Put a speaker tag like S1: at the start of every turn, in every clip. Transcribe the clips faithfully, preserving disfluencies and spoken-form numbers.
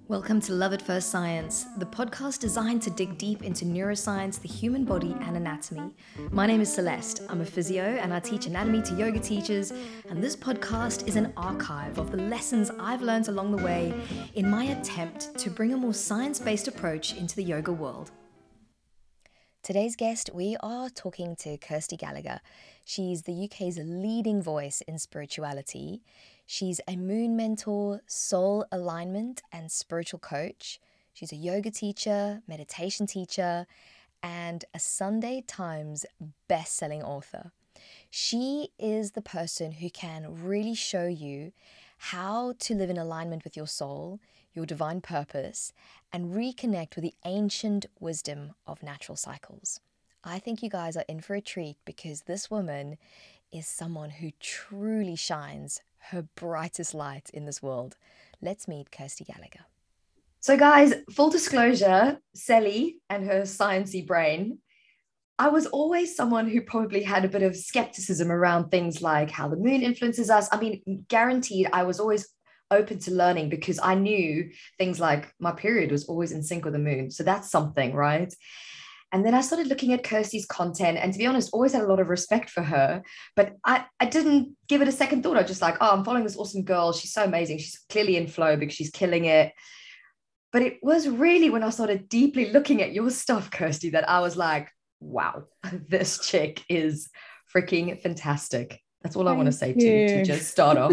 S1: Welcome to Love at First Science, the podcast designed to dig deep into neuroscience, the human body, and anatomy. My name is Celeste. I'm a physio and I teach anatomy to yoga teachers, and this podcast is an archive of the lessons I've learned along the way in my attempt to bring a more science-based approach into the yoga world. Today's guest, we are talking to Kirsty Gallagher. She's the U K's leading voice in spirituality. She's a moon mentor, soul alignment and spiritual coach. She's a yoga teacher, meditation teacher, and a Sunday Times best-selling author. She is the person who can really show you how to live in alignment with your soul, your divine purpose, and reconnect with the ancient wisdom of natural cycles. I think you guys are in for a treat because this woman is someone who truly shines her brightest light in this world. Let's meet Kirsty Gallagher. So guys, full disclosure, Sally and her sciencey brain, I was always someone who probably had a bit of skepticism around things like how the moon influences us. I mean, guaranteed, I was always open to learning because I knew things like my period was always in sync with the moon. So that's something, right? And then I started looking at Kirsty's content, and to be honest, always had a lot of respect for her, but I, I didn't give it a second thought. I was just like, oh, I'm following this awesome girl. She's so amazing. She's clearly in flow because she's killing it. But it was really when I started deeply looking at your stuff, Kirsty, that I was like, wow, this chick is freaking fantastic. That's all Thank I want to say to you to just start off.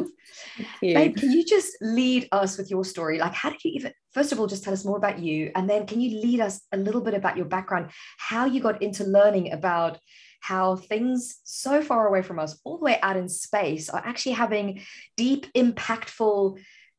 S1: Babe, can you just lead us with your story? Like, how did you even, first of all, just tell us more about you. And then can you lead us a little bit about your background, how you got into learning about how things so far away from us, all the way out in space, are actually having deep, impactful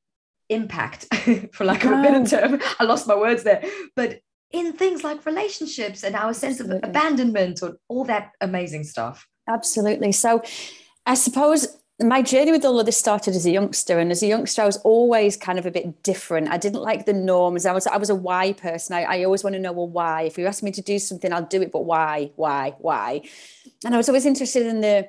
S1: impact, for lack of a better term. I lost my words there. But in things like relationships and our sense Absolutely. Of abandonment or all that amazing stuff.
S2: Absolutely. So I suppose my journey with all of this started as a youngster, and as a youngster, I was always kind of a bit different. I didn't like the norms. I was I was a why person. I, I always want to know, well, why? If you ask me to do something, I'll do it, but why, why, why? And I was always interested in the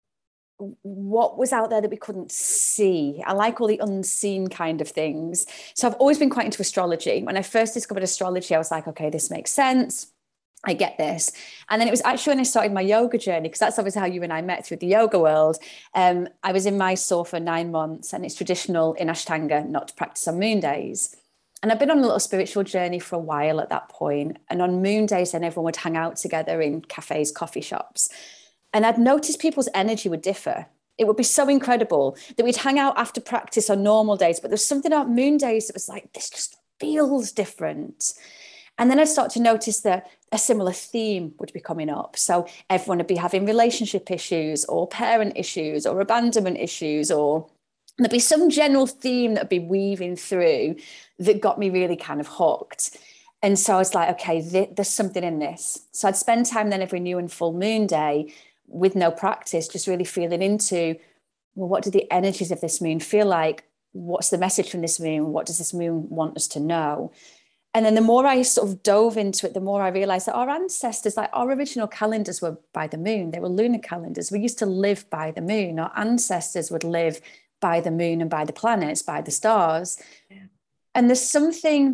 S2: what was out there that we couldn't see. I like all the unseen kind of things. So I've always been quite into astrology. When I first discovered astrology, I was like, okay, this makes sense. I get this. And then it was actually when I started my yoga journey, because that's obviously how you and I met through the yoga world. Um, I was in Mysore for nine months and it's traditional in Ashtanga not to practice on moon days. And I've been on a little spiritual journey for a while at that point. And on moon days, then everyone would hang out together in cafes, coffee shops. And I'd noticed people's energy would differ. It would be so incredible that we'd hang out after practice on normal days, but there's something about moon days that was like, this just feels different. And then I'd start to notice that a similar theme would be coming up. So everyone would be having relationship issues or parent issues or abandonment issues, or there'd be some general theme that would be weaving through that got me really kind of hooked. And so I was like, okay, th- there's something in this. So I'd spend time then every new and full moon day with no practice, just really feeling into, well, what do the energies of this moon feel like? What's the message from this moon? What does this moon want us to know? And then the more I sort of dove into it, the more I realized that our ancestors, like our original calendars were by the moon. They were lunar calendars. We used to live by the moon. Our ancestors would live by the moon and by the planets, by the stars. Yeah. And there's something,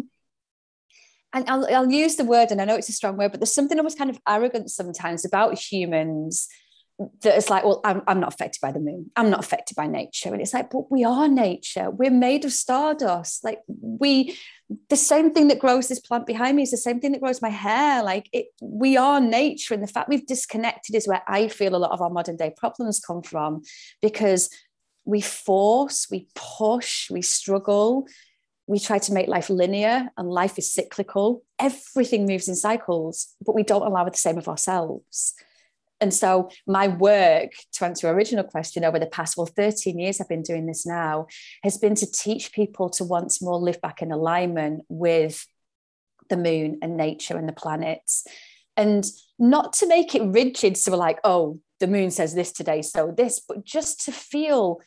S2: and I'll, I'll use the word, and I know it's a strong word, but there's something almost kind of arrogant sometimes about humans that is like, well, I'm, I'm not affected by the moon. I'm not affected by nature. And it's like, but we are nature. We're made of stardust. Like we, the same thing that grows this plant behind me is the same thing that grows my hair. Like it, we are nature. And the fact we've disconnected is where I feel a lot of our modern day problems come from, because we force, we push, we struggle. We try to make life linear, and life is cyclical. Everything moves in cycles, but we don't allow the same of ourselves. And so my work, to answer your original question, over the past, well, thirteen years I've been doing this now, has been to teach people to once more live back in alignment with the moon and nature and the planets. And not to make it rigid, so we're like, oh, the moon says this today, so this, but just to feel,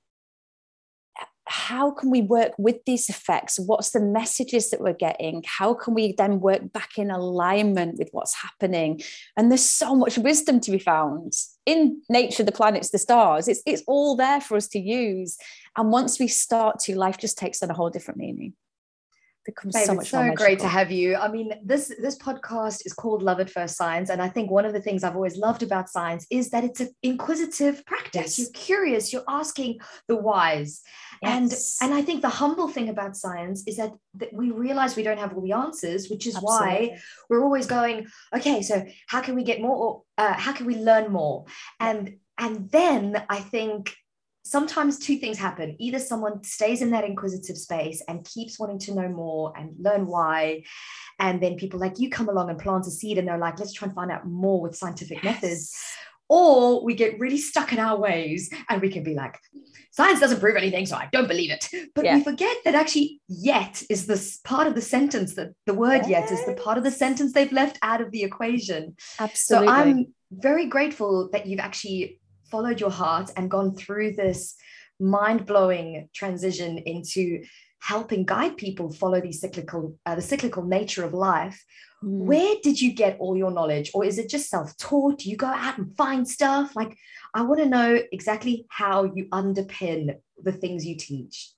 S2: how can we work with these effects? What's the messages that we're getting? How can we then work back in alignment with what's happening? And there's so much wisdom to be found in nature, the planets, the stars. It's, it's all there for us to use. And once we start to, life just takes on a whole different meaning. becomes
S1: Babe,
S2: so
S1: it's
S2: much
S1: so
S2: more
S1: great to
S2: magical.
S1: have you. I mean, this this podcast is called Love at First Science, and I think one of the things I've always loved about science is that it's an inquisitive practice. You're
S2: Yes.
S1: curious, you're asking the whys, and
S2: Yes.
S1: and I think the humble thing about science is that, that we realize we don't have all the answers, which is why
S2: Absolutely.
S1: we're always going, okay, so how can we get more? Uh, how can we learn more?
S2: Yeah.
S1: And and then I think sometimes two things happen. Either someone stays in that inquisitive space and keeps wanting to know more and learn why. And then people like you come along and plant a seed and they're like, let's try and find out more with scientific methods.
S2: Yes.
S1: Or we get really stuck in our ways and we can be like, science doesn't prove anything, so I don't believe it. But we
S2: Yeah.
S1: forget that actually yet is this part of the sentence, that the word yet is the part of the sentence they've left out of the equation. So
S2: Absolutely.
S1: I'm very grateful that you've actually followed your heart and gone through this mind-blowing transition into helping guide people follow the cyclical, uh, the cyclical nature of life. Mm. Where did you get all your knowledge? Or is it just self-taught? Do you go out and find stuff? Like, I want to know exactly how you underpin the things you teach.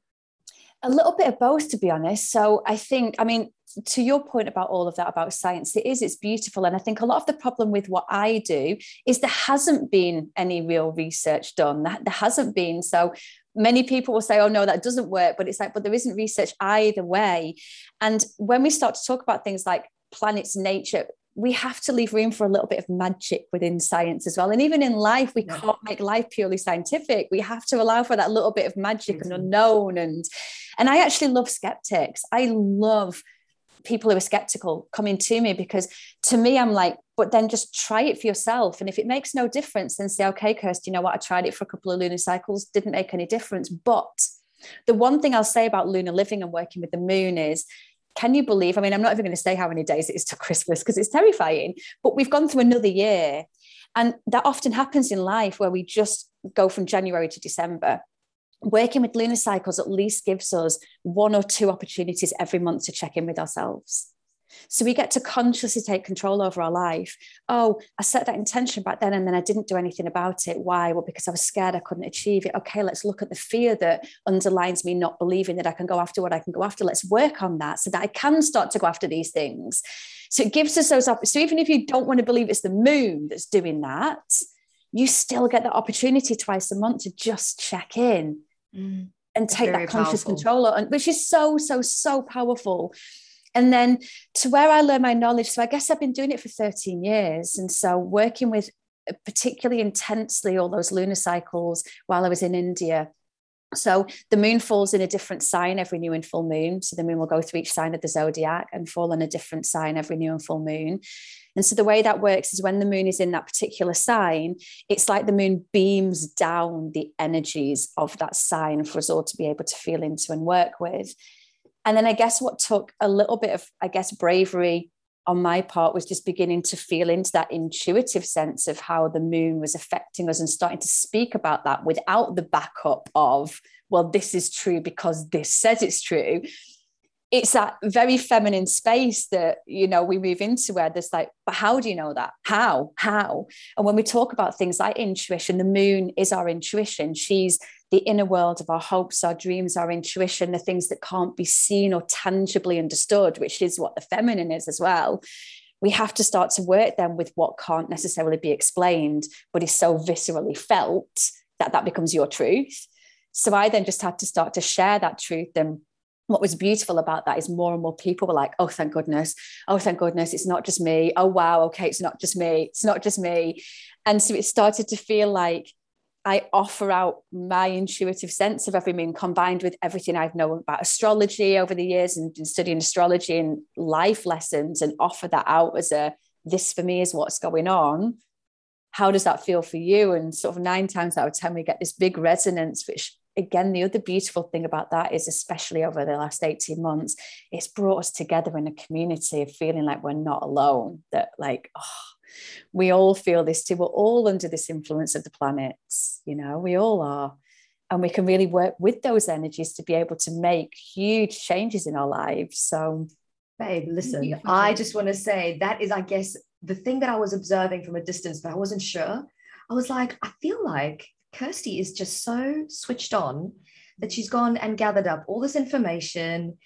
S2: A little bit of both, to be honest. So I think, I mean, to your point about all of that, about science, it is, it's beautiful. And I think a lot of the problem with what I do is there hasn't been any real research done. There hasn't been. So many people will say, oh, no, that doesn't work. But it's like, but there isn't research either way. And when we start to talk about things like planets, nature, we have to leave room for a little bit of magic within science as well. And even in life, we yeah. can't make life purely scientific. We have to allow for that little bit of magic mm-hmm. and unknown. And, and I actually love skeptics. I love people who are skeptical coming to me, because to me, I'm like, but then just try it for yourself. And if it makes no difference, then say, okay, Kirsty, you know what? I tried it for a couple of lunar cycles, didn't make any difference. But the one thing I'll say about lunar living and working with the moon is, can you believe, I mean, I'm not even going to say how many days it is to Christmas because it's terrifying, but we've gone through another year. And that often happens in life where we just go from January to December. Working with lunar cycles at least gives us one or two opportunities every month to check in with ourselves. So we get to consciously take control over our life. Oh, I set that intention back then and then I didn't do anything about it. Why? Well, because I was scared I couldn't achieve it. Okay, let's look at the fear that underlines me not believing that I can go after what I can go after. Let's work on that so that I can start to go after these things. So it gives us those opportunities. So even if you don't want to believe it's the moon that's doing that, you still get the opportunity twice a month to just check in mm, and take that conscious powerful. control, which is so, so, so powerful. And then to where I learn my knowledge. So I guess I've been doing it for thirteen years. And so working with particularly intensely all those lunar cycles while I was in India. So the moon falls in a different sign every new and full moon. So the moon will go through each sign of the zodiac and fall in a different sign every new and full moon. And so the way that works is when the moon is in that particular sign, it's like the moon beams down the energies of that sign for us all to be able to feel into and work with. And then I guess what took a little bit of, I guess, bravery on my part was just beginning to feel into that intuitive sense of how the moon was affecting us and starting to speak about that without the backup of, well, this is true because this says it's true. It's that very feminine space that, you know, we move into where there's like, but how do you know that? How? How? And when we talk about things like intuition, the moon is our intuition. She's the inner world of our hopes, our dreams, our intuition, the things that can't be seen or tangibly understood, which is what the feminine is as well. We have to start to work then with what can't necessarily be explained, but is so viscerally felt that that becomes your truth. So I then just had to start to share that truth. And what was beautiful about that is more and more people were like, oh, thank goodness. Oh, thank goodness. It's not just me. Oh, wow. Okay. It's not just me. It's not just me. And so it started to feel like I offer out my intuitive sense of every moon combined with everything I've known about astrology over the years and studying astrology and life lessons, and offer that out as a, this for me is what's going on. How does that feel for you? And sort of nine times out of ten, we get this big resonance, which again, the other beautiful thing about that is, especially over the last eighteen months, it's brought us together in a community of feeling like we're not alone, that like, oh, we all feel this too. We're all under this influence of the planets, you know, we all are. And we can really work with those energies to be able to make huge changes in our lives. So,
S1: babe, listen, I just want to say that is, I guess, the thing that I was observing from a distance, but I wasn't sure. I was like, I feel like Kirsty is just so switched on that she's gone and gathered up all this information,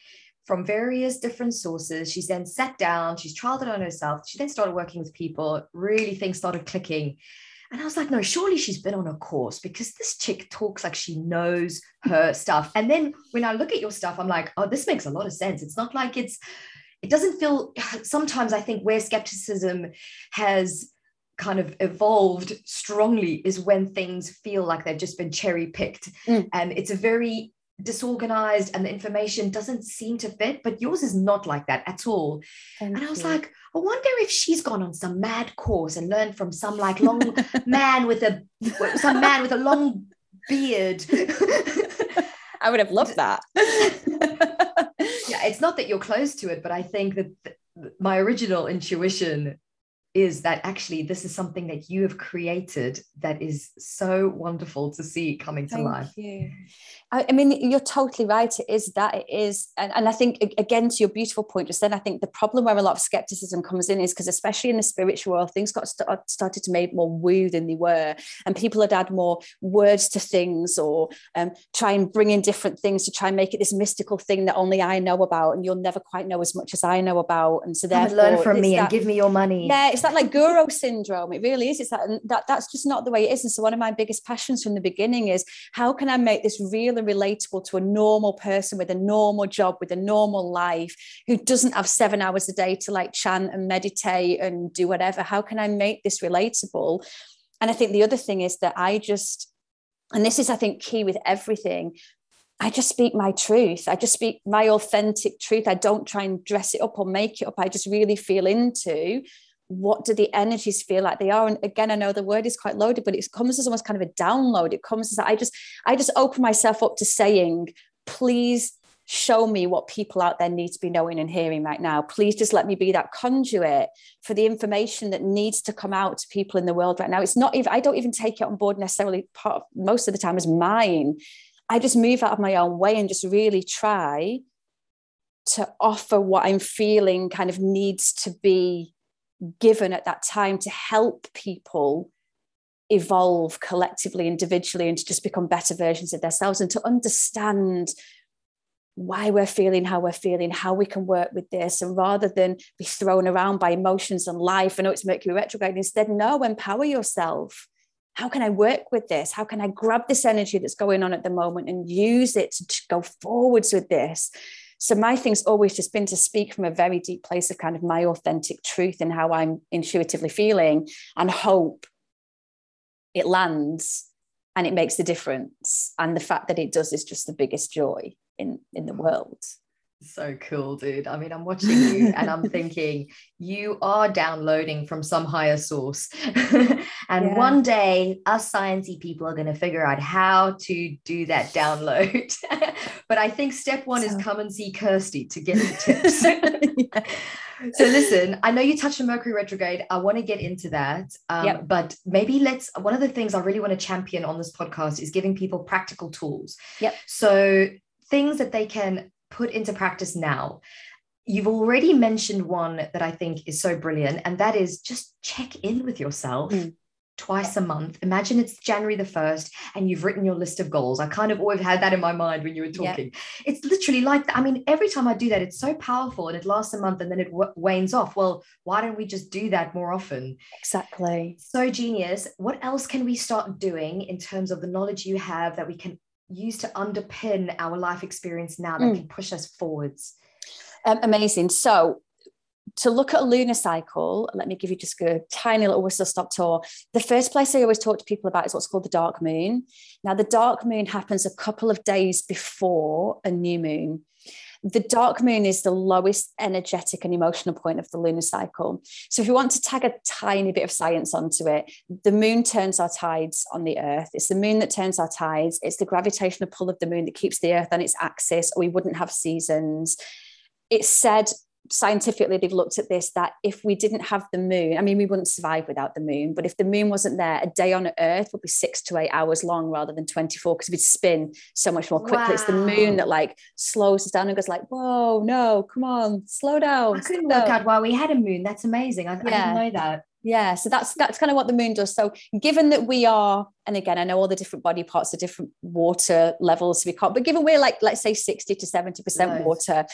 S1: from various different sources. She's then sat down, she's trialed it on herself. She then started working with people, really things started clicking. And I was like, no, surely she's been on a course, because this chick talks like she knows her stuff. And then when I look at your stuff, I'm like, oh, this makes a lot of sense. It's not like it's, it doesn't feel, sometimes I think where skepticism has kind of evolved strongly is when things feel like they've just been cherry picked. Mm. And it's a very disorganized and the information doesn't seem to fit, but yours is not like that at all. Thank and I was you. like, I wonder if she's gone on some mad course and learned from some like long man with a some man with a long beard.
S2: I would have loved that.
S1: Yeah, it's not that you're close to it, but I think that th- my original intuition is that actually this is something that you have created that is so wonderful to see coming to
S2: Thank
S1: life.
S2: You. I, I mean, you're totally right. It is that it is. And, and I think, again, to your beautiful point just then, I think the problem where a lot of skepticism comes in is because, especially in the spiritual world, things got st- started to make more woo than they were. And people had add more words to things, or um, try and bring in different things to try and make it this mystical thing that only I know about, and you'll never quite know as much as I know about. And so therefore,
S1: learn from me
S2: that,
S1: and give me your money.
S2: Yeah, it's that like guru syndrome. It really is. It's that, and that that's just not the way it is. And so one of my biggest passions from the beginning is, how can I make this really relatable to a normal person with a normal job, with a normal life, who doesn't have seven hours a day to like chant and meditate and do whatever? How can I make this relatable? And I think the other thing is that I just, and this is, I think, key with everything, I just speak my truth. I just speak my authentic truth. I don't try and dress it up or make it up. I just really feel into, what do the energies feel like they are? And again, I know the word is quite loaded, but it comes as almost kind of a download. It comes as I just, I just open myself up to saying, please show me what people out there need to be knowing and hearing right now. Please just let me be that conduit for the information that needs to come out to people in the world right now. It's not even, I don't even take it on board necessarily part of, most of the time as mine. I just move out of my own way and just really try to offer what I'm feeling kind of needs to be given at that time to help people evolve collectively, individually, and to just become better versions of themselves, and to understand why we're feeling how we're feeling, how we can work with this. And rather than be thrown around by emotions and life, I know it's Mercury retrograde, instead, no, empower yourself. How can I work with this? How can I grab this energy that's going on at the moment and use it to go forwards with this? So my thing's always just been to speak from a very deep place of kind of my authentic truth and how I'm intuitively feeling, and hope it lands and it makes the difference. And the fact that it does is just the biggest joy in, in the world.
S1: So cool, dude. I mean, I'm watching you and I'm thinking you are downloading from some higher source. And yeah. One day us sciencey people are going to figure out how to do that download. But I think step one so. is come and see Kirsty to get the tips. Yeah. So listen, I know you touched on Mercury retrograde. I want to get into that. Um, yep. But maybe let's, one of the things I really want to champion on this podcast is giving people practical tools.
S2: Yep.
S1: So things that they can put into practice now. You've already mentioned one that I think is so brilliant, and that is just check in with yourself mm. twice a month. Imagine it's January the first and you've written your list of goals. I kind of always had that in my mind when you were talking. Yep. It's literally like that. I mean, every time I do that, it's so powerful, and it lasts a month and then it w- wanes off. Well, why don't we just do that more often?
S2: Exactly.
S1: So genius. What else can we start doing in terms of the knowledge you have that we can use to underpin our life experience now that mm. can push us forwards?
S2: Um, amazing. So to look at a lunar cycle, let me give you just a tiny little whistle stop tour. The first place I always talk to people about is what's called the dark moon. Now, the dark moon happens a couple of days before a new moon. The dark moon is the lowest energetic and emotional point of the lunar cycle. So if you want to tag a tiny bit of science onto it, the moon turns our tides on the earth. It's the moon that turns our tides. It's the gravitational pull of the moon that keeps the earth on its axis, or we wouldn't have seasons. It's said scientifically, they've looked at this, that if we didn't have the moon, I mean, we wouldn't survive without the moon, but if the moon wasn't there, a day on Earth would be six to eight hours long rather than twenty-four, because we'd spin so much more quickly. Wow. It's the moon that like slows us down and goes like, whoa, no, come on, slow down.
S1: I couldn't work out why we had a moon. That's amazing. I, yeah. I didn't know that.
S2: Yeah, so that's that's kind of what the moon does. So given that we are, and again, I know all the different body parts are different water levels, so we can't, but given we're like, let's say sixty to seventy percent nice. Water,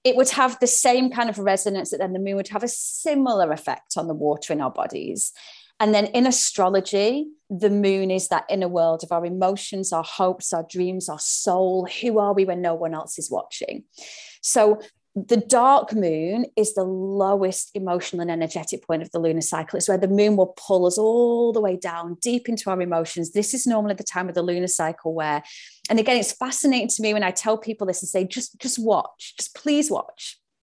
S2: it would have the same kind of resonance that then the moon would have a similar effect on the water in our bodies. And then in astrology, the moon is that inner world of our emotions, our hopes, our dreams, our soul. Who are we when no one else is watching? So the dark moon is the lowest emotional and energetic point of the lunar cycle. It's where the moon will pull us all the way down, deep into our emotions. This is normally the time of the lunar cycle where, and again, it's fascinating to me when I tell people this and say, just, just watch, just please watch.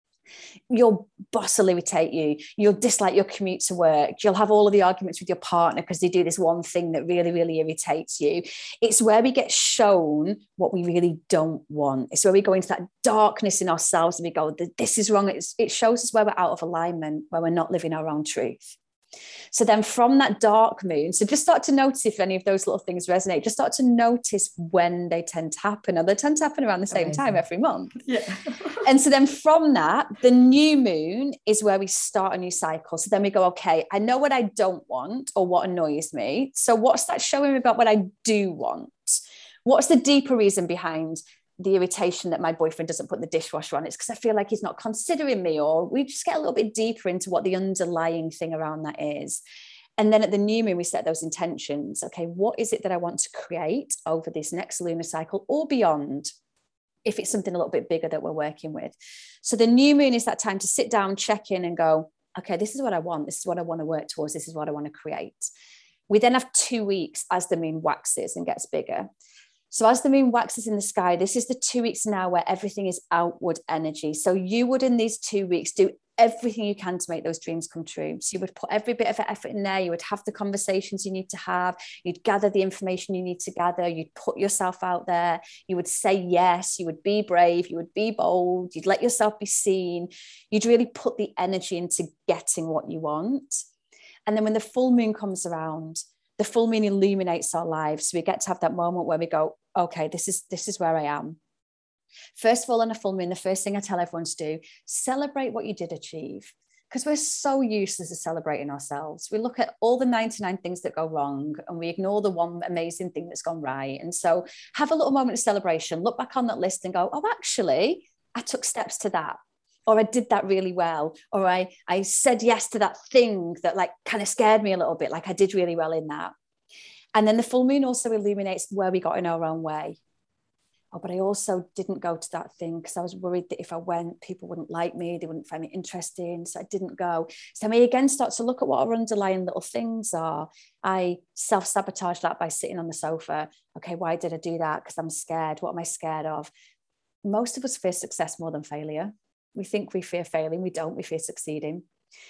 S2: Your boss will irritate you. You'll dislike your commute to work. You'll have all of the arguments with your partner because they do this one thing that really, really irritates you. It's where we get shown what we really don't want. It's where we go into that darkness in ourselves and we go, this is wrong. It's, it shows us where we're out of alignment, where we're not living our own truth. So then from that dark moon, so just start to notice if any of those little things resonate, just start to notice when they tend to happen. And they tend to happen around the same Amazing. Time every month.
S1: Yeah.
S2: And so then from that, the new moon is where we start a new cycle. So then we go, okay, I know what I don't want or what annoys me. So what's that showing me about what I do want? What's the deeper reason behind the irritation that my boyfriend doesn't put the dishwasher on? It's because I feel like he's not considering me, or we just get a little bit deeper into what the underlying thing around that is. And then at the new moon, we set those intentions. Okay, what is it that I want to create over this next lunar cycle or beyond, if it's something a little bit bigger that we're working with? So the new moon is that time to sit down, check in and go, okay, this is what I want. This is what I want to work towards. This is what I want to create. We then have two weeks as the moon waxes and gets bigger. So as the moon waxes in the sky, this is the two weeks now where everything is outward energy. So you would in these two weeks do everything you can to make those dreams come true. So you would put every bit of effort in there. You would have the conversations you need to have. You'd gather the information you need to gather. You'd put yourself out there. You would say yes. You would be brave. You would be bold. You'd let yourself be seen. You'd really put the energy into getting what you want. And then when the full moon comes around, the full moon illuminates our lives. So we get to have that moment where we go, okay, this is, this is where I am. First of all, on a full moon, the first thing I tell everyone to do, celebrate what you did achieve. Because we're so useless at celebrating ourselves. We look at all the ninety-nine things that go wrong and we ignore the one amazing thing that's gone right. And so have a little moment of celebration, look back on that list and go, oh, actually, I took steps to that. Or I did that really well. Or I, I said yes to that thing that like kind of scared me a little bit. Like I did really well in that. And then the full moon also illuminates where we got in our own way. Oh, but I also didn't go to that thing because I was worried that if I went, people wouldn't like me. They wouldn't find me interesting. So I didn't go. So we again start to look at what our underlying little things are. I self-sabotage that by sitting on the sofa. Okay, why did I do that? Because I'm scared. What am I scared of? Most of us fear success more than failure. We think we fear failing. We don't. We fear succeeding.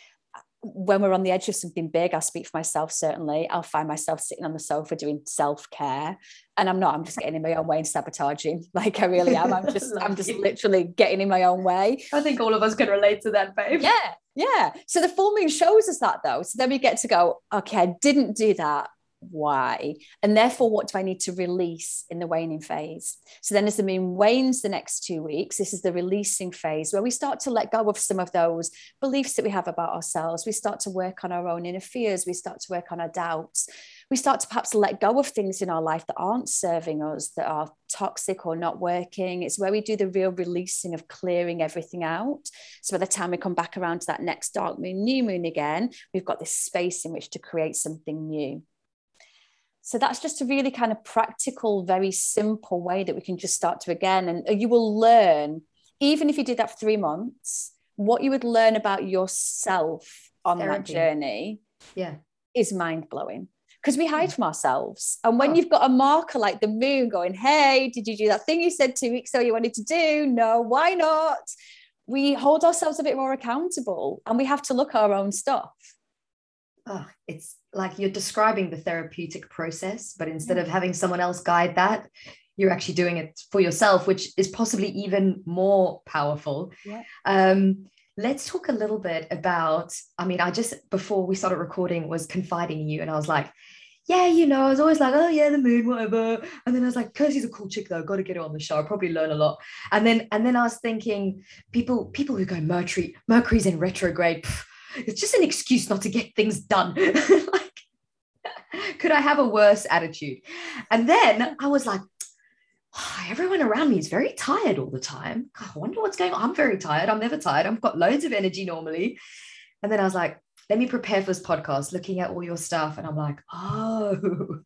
S2: When we're on the edge of something big, I'll speak for myself, certainly. I'll find myself sitting on the sofa doing self-care. And I'm not, I'm just getting in my own way and sabotaging. Like I really am. I'm just, I'm just literally getting in my own way.
S1: I think all of us can relate to that, babe.
S2: Yeah, yeah. So the full moon shows us that though. So then we get to go, okay, I didn't do that. Why? And therefore, what do I need to release in the waning phase? So then as the moon wanes the next two weeks, this is the releasing phase where we start to let go of some of those beliefs that we have about ourselves. We start to work on our own inner fears. We start to work on our doubts. We start to perhaps let go of things in our life that aren't serving us, that are toxic or not working. It's where we do the real releasing of clearing everything out. So by the time we come back around to that next dark moon, new moon again, we've got this space in which to create something new. So that's just a really kind of practical, very simple way that we can just start to again. And you will learn, even if you did that for three months, what you would learn about yourself on Therapy. That journey
S1: yeah.
S2: is mind-blowing. Because we hide from ourselves. And when oh. you've got a marker like the moon going, hey, did you do that thing you said two weeks ago you wanted to do? No, why not? We hold ourselves a bit more accountable and we have to look at our own stuff.
S1: Oh, it's like you're describing the therapeutic process, but instead of having someone else guide that, you're actually doing it for yourself, which is possibly even more powerful.
S2: Yeah.
S1: Um, let's talk a little bit about, I mean, I just, before we started recording, was confiding in you and I was like, yeah, you know, I was always like, oh yeah, the moon, whatever. And then I was like, Kirsty's a cool chick though, got to get her on the show. I'll probably learn a lot. And then, and then I was thinking, people, people who go Mercury, Mercury's in retrograde, pff, it's just an excuse not to get things done. Like, could I have a worse attitude? And then I was like, oh, everyone around me is very tired all the time. God, I wonder what's going on. I'm very tired. I'm never tired. I've got loads of energy normally. And then I was like, let me prepare for this podcast, looking at all your stuff. And I'm like, oh,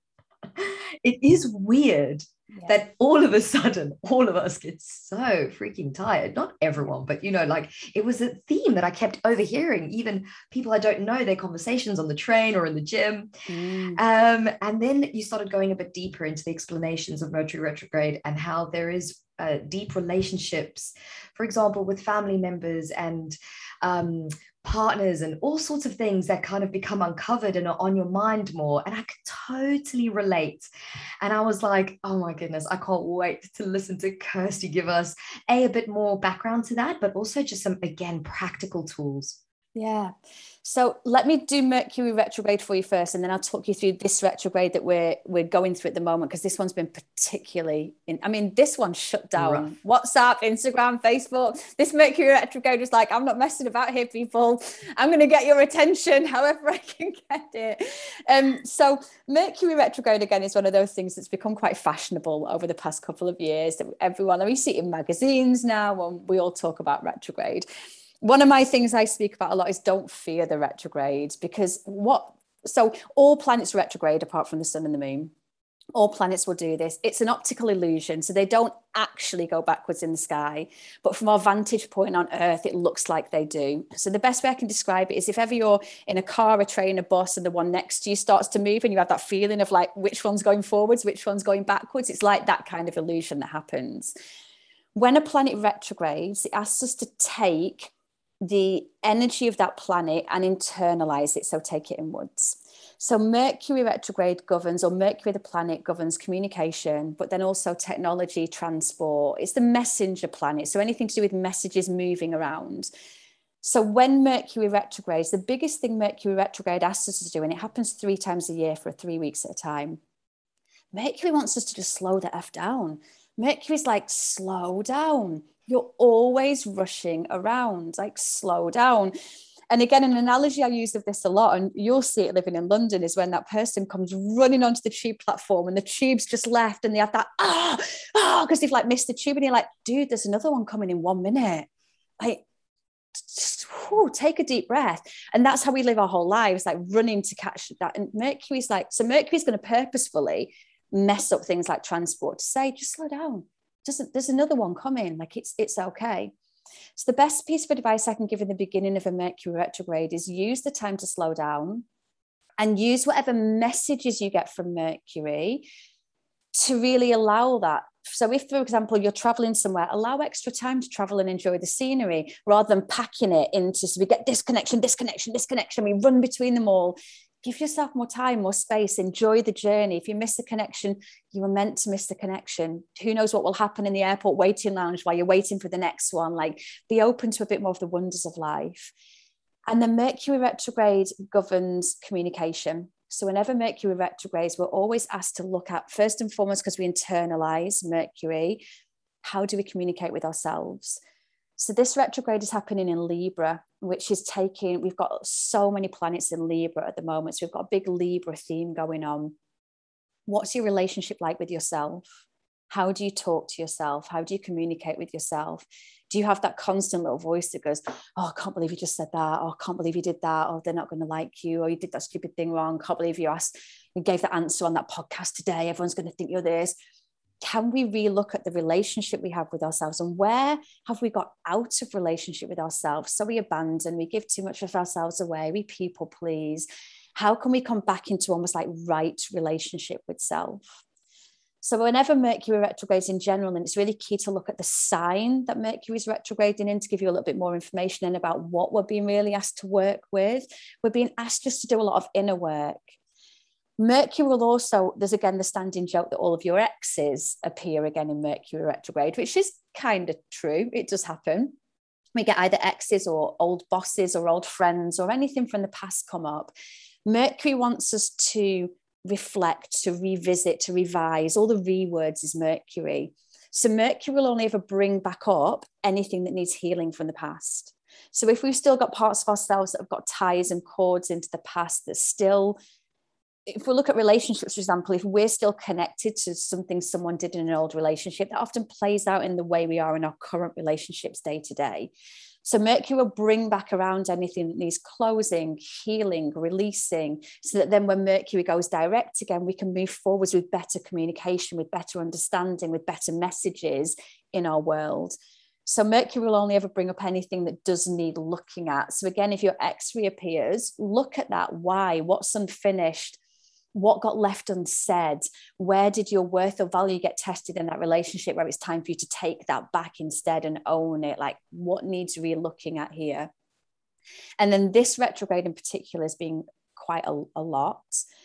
S1: it is weird yeah. that all of a sudden, all of us get so freaking tired. Not everyone, but, you know, like it was a theme that I kept overhearing, even people I don't know, their conversations on the train or in the gym. Mm. Um, and then you started going a bit deeper into the explanations of Mercury retrograde and how there is uh, deep relationships, for example, with family members and um, partners and all sorts of things that kind of become uncovered and are on your mind more. And I could totally relate. And I was like, oh my goodness, I can't wait to listen to Kirsty give us a, a bit more background to that, but also just some, again, practical tools.
S2: Yeah. So let me do Mercury retrograde for you first, and then I'll talk you through this retrograde that we're we're going through at the moment, because this one's been particularly in, I mean, this one shut down Rough. WhatsApp, Instagram, Facebook. This Mercury retrograde was like, I'm not messing about here, people. I'm going to get your attention however I can get it. Um, so Mercury retrograde, again, is one of those things that's become quite fashionable over the past couple of years, that everyone, we see it in magazines now when we all talk about retrograde. One of my things I speak about a lot is don't fear the retrograde, because what, so all planets retrograde apart from the sun and the moon. All planets will do this. It's an optical illusion. So they don't actually go backwards in the sky, but from our vantage point on Earth, it looks like they do. So the best way I can describe it is if ever you're in a car, a train, a bus, and the one next to you starts to move and you have that feeling of like, which one's going forwards, which one's going backwards. It's like that kind of illusion that happens. When a planet retrogrades, it asks us to take the energy of that planet and internalize it, so take it inwards. So Mercury retrograde governs, or Mercury the planet governs communication, but then also technology, transport. It's the messenger planet, so anything to do with messages moving around. So when Mercury retrogrades, the biggest thing Mercury retrograde asks us to do, and it happens three times a year for three weeks at a time, Mercury wants us to just slow the F down. Mercury's like, slow down. You're always rushing around, like slow down. And again, an analogy I use of this a lot, and you'll see it living in London, is when that person comes running onto the tube platform and the tube's just left and they have that, ah, ah, because they've like missed the tube, and you're like, dude, there's another one coming in one minute. Like, just whew, take a deep breath. And that's how we live our whole lives, like running to catch that. And Mercury's like, so Mercury's going to purposefully mess up things like transport to say, just slow down. Just, there's another one coming, like it's it's okay. So the best piece of advice I can give in the beginning of a Mercury retrograde is use the time to slow down and use whatever messages you get from Mercury to really allow that. So if, for example, you're traveling somewhere, allow extra time to travel and enjoy the scenery rather than packing it into, so we get this connection, this connection, this connection, we run between them all. Give yourself more time, more space, enjoy the journey. If you miss the connection, you were meant to miss the connection. Who knows what will happen in the airport waiting lounge while you're waiting for the next one? Like, be open to a bit more of the wonders of life. And then Mercury retrograde governs communication. So whenever Mercury retrogrades, we're always asked to look at, first and foremost, because we internalize Mercury, how do we communicate with ourselves? So this retrograde is happening in Libra, which is taking, we've got so many planets in Libra at the moment. So we've got a big Libra theme going on. What's your relationship like with yourself? How do you talk to yourself? How do you communicate with yourself? Do you have that constant little voice that goes, oh, I can't believe you just said that. Oh, I can't believe you did that. Oh, they're not going to like you. Or you did that stupid thing wrong. Can't believe you asked, you gave the answer on that podcast today. Everyone's going to think you're this. Can we relook at the relationship we have with ourselves, and where have we got out of relationship with ourselves? So we abandon, we give too much of ourselves away, we people please. How can we come back into almost like right relationship with self? So whenever Mercury retrogrades in general, and it's really key to look at the sign that Mercury is retrograding in to give you a little bit more information and about what we're being really asked to work with. We're being asked just to do a lot of inner work. Mercury will also, there's again the standing joke that all of your exes appear again in Mercury retrograde, which is kind of true. It does happen. We get either exes or old bosses or old friends or anything from the past come up. Mercury wants us to reflect, to revisit, to revise. All the re words is Mercury. So Mercury will only ever bring back up anything that needs healing from the past. So if we've still got parts of ourselves that have got ties and cords into the past that still if we look at relationships, for example, if we're still connected to something someone did in an old relationship, that often plays out in the way we are in our current relationships day to day. So Mercury will bring back around anything that needs closing, healing, releasing, so that then when Mercury goes direct again, we can move forwards with better communication, with better understanding, with better messages in our world. So Mercury will only ever bring up anything that does need looking at. So again, if your ex reappears, look at that. Why? What's unfinished? What got left unsaid? Where did your worth or value get tested in that relationship where it's time for you to take that back instead and own it? Like, what needs re-looking at here? And then this retrograde in particular is being quite a, a lot,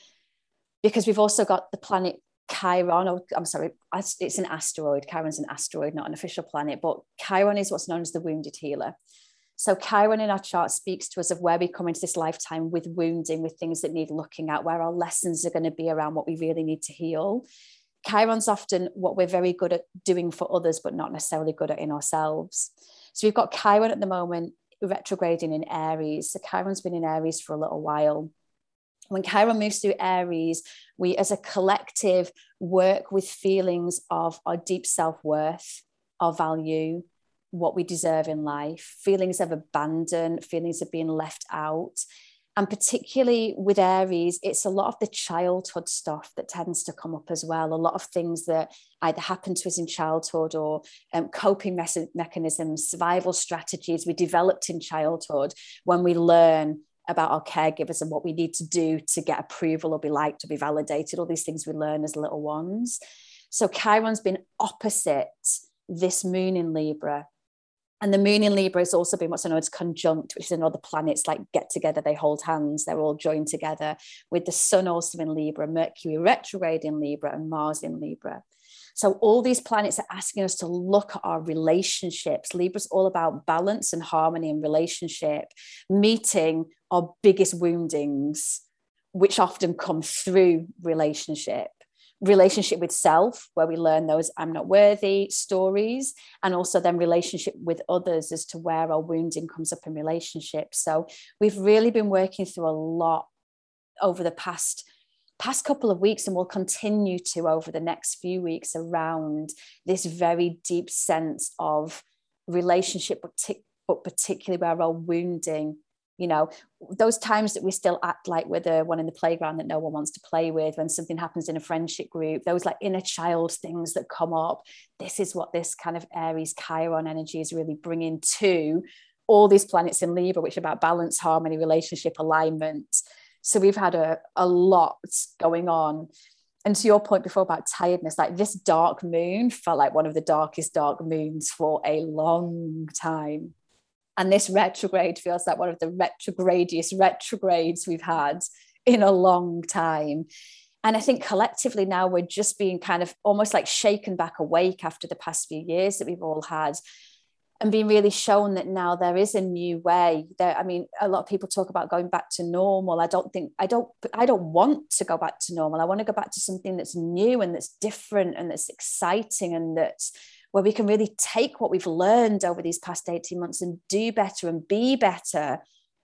S2: because we've also got the planet Chiron, or I'm sorry, it's an asteroid. Chiron's an asteroid, not an official planet, but Chiron is what's known as the wounded healer. So Chiron in our chart speaks to us of where we come into this lifetime with wounding, with things that need looking at, where our lessons are going to be around what we really need to heal. Chiron's often what we're very good at doing for others, but not necessarily good at in ourselves. So we've got Chiron at the moment retrograding in Aries. So Chiron's been in Aries for a little while. When Chiron moves through Aries, we as a collective work with feelings of our deep self-worth, our value, what we deserve in life, feelings of abandon, feelings of being left out. And particularly with Aries, it's a lot of the childhood stuff that tends to come up as well. A lot of things that either happened to us in childhood, or um, coping me- mechanisms, survival strategies we developed in childhood when we learn about our caregivers and what we need to do to get approval or be liked or be validated, all these things we learn as little ones. So Chiron's been opposite this moon in Libra. And the moon in Libra has also been what's known as conjunct, which is another planets like get together, they hold hands, they're all joined together, with the sun also in Libra, Mercury retrograde in Libra, and Mars in Libra. So all these planets are asking us to look at our relationships. Libra's all about balance and harmony in relationship, meeting our biggest woundings, which often come through relationship. Relationship with self, where we learn those I'm not worthy stories, and also then relationship with others as to where our wounding comes up in relationships. So we've really been working through a lot over the past past couple of weeks, and we'll continue to over the next few weeks, around this very deep sense of relationship, but, t- but particularly where our wounding, you know, those times that we still act like we're the one in the playground that no one wants to play with, when something happens in a friendship group, those like inner child things that come up. This is what this kind of Aries Chiron energy is really bringing to all these planets in Libra, which are about balance, harmony, relationship, alignment. So we've had a, a lot going on. And to your point before about tiredness, like this dark moon felt like one of the darkest dark moons for a long time. And this retrograde feels like one of the retrogradiest retrogrades we've had in a long time. And I think collectively now we're just being kind of almost like shaken back awake after the past few years that we've all had, and being really shown that now there is a new way. There, I mean, a lot of people talk about going back to normal. I don't think, I don't, I don't want to go back to normal. I want to go back to something that's new and that's different and that's exciting, and that's where we can really take what we've learned over these past eighteen months and do better and be better,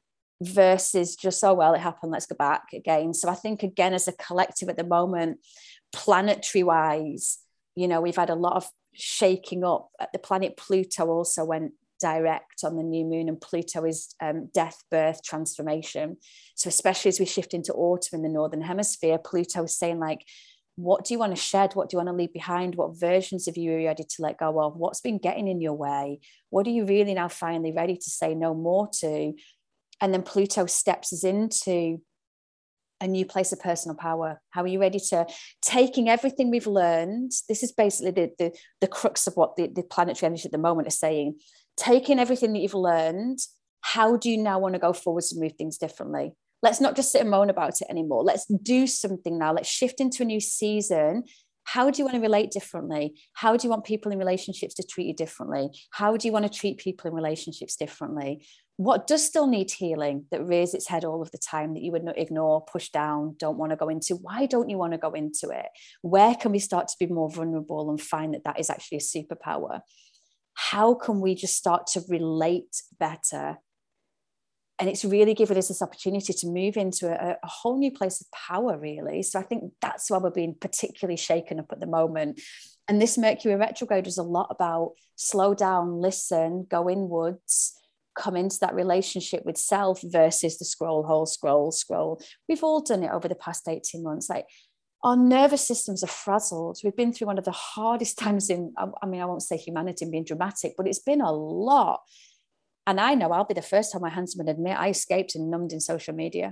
S2: versus just, oh, well, it happened, let's go back again. So I think, again, as a collective at the moment, planetary wise, you know, we've had a lot of shaking up. The planet Pluto also went direct on the new moon, and Pluto is um, death, birth, transformation. So especially as we shift into autumn in the Northern Hemisphere, Pluto is saying, like, what do you want to shed? What do you want to leave behind? What versions of you are you ready to let go of? What's been getting in your way? What are you really now finally ready to say no more to? And then Pluto steps us into a new place of personal power. How are you ready to, taking everything we've learned? This is basically the, the, the crux of what the, the planetary energy at the moment is saying. Taking everything that you've learned, how do you now want to go forwards and move things differently? Let's not just sit and moan about it anymore. Let's do something now. Let's shift into a new season. How do you want to relate differently? How do you want people in relationships to treat you differently? How do you want to treat people in relationships differently? What does still need healing that rears its head all of the time that you would not ignore, push down, don't want to go into? Why don't you want to go into it? Where can we start to be more vulnerable and find that that is actually a superpower? How can we just start to relate better And it's really given us this opportunity to move into a, a whole new place of power, really. So I think that's why we're being particularly shaken up at the moment. And this Mercury retrograde is a lot about slow down, listen, go inwards, come into that relationship with self versus the scroll, whole scroll, scroll. We've all done it over the past eighteen months. Like, our nervous systems are frazzled. We've been through one of the hardest times in, I mean, I won't say humanity and being dramatic, but it's been a lot. And I know I'll be the first time my husband would admit I escaped and numbed in social media.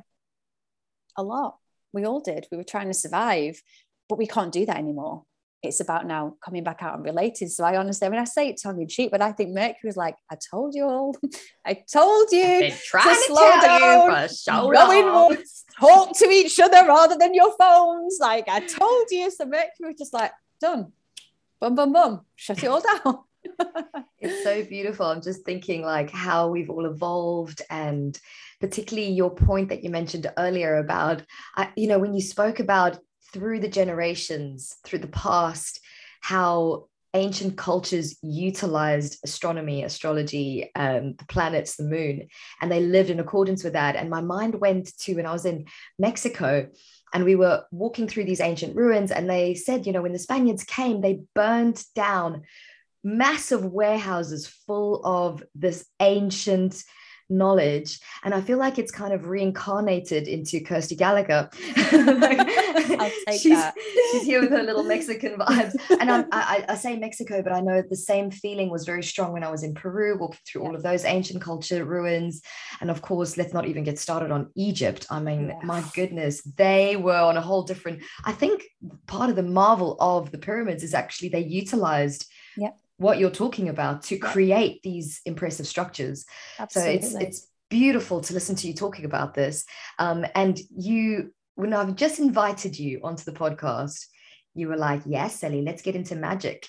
S2: A lot. We all did. We were trying to survive, but we can't do that anymore. It's about now coming back out and relating. So I honestly, I mean, I say it tongue in cheek, but I think Mercury was like, I told you all. I told you.
S1: I've been trying
S2: to
S1: to
S2: slow
S1: tell
S2: down,
S1: you for so
S2: go
S1: long.
S2: inwards, talk to each other rather than your phones. Like, I told you. So Mercury was just like, done. Boom, boom, boom. Shut it all down.
S1: It's so beautiful. I'm just thinking like how we've all evolved, and particularly your point that you mentioned earlier about, uh, you know, when you spoke about through the generations, through the past, how ancient cultures utilized astronomy, astrology, um, the planets, the moon, and they lived in accordance with that. And my mind went to when I was in Mexico, and we were walking through these ancient ruins, and they said, you know, when the Spaniards came, they burned down massive warehouses full of this ancient knowledge. And I feel like it's kind of reincarnated into Kirsty Gallagher.
S2: I'll take
S1: she's,
S2: that.
S1: she's here with her little Mexican vibes. And I'm, I, I say Mexico, but I know the same feeling was very strong when I was in Peru, walking through yeah. all of those ancient culture ruins. And of course, let's not even get started on Egypt. I mean, yeah. my goodness, they were on a whole different, I think part of the marvel of the pyramids is actually they utilized
S2: yeah.
S1: what you're talking about to create these impressive structures.
S2: Absolutely.
S1: So it's it's beautiful to listen to you talking about this. Um, and you, when I've just invited you onto the podcast, you were like, yes, Ellie, let's get into magic.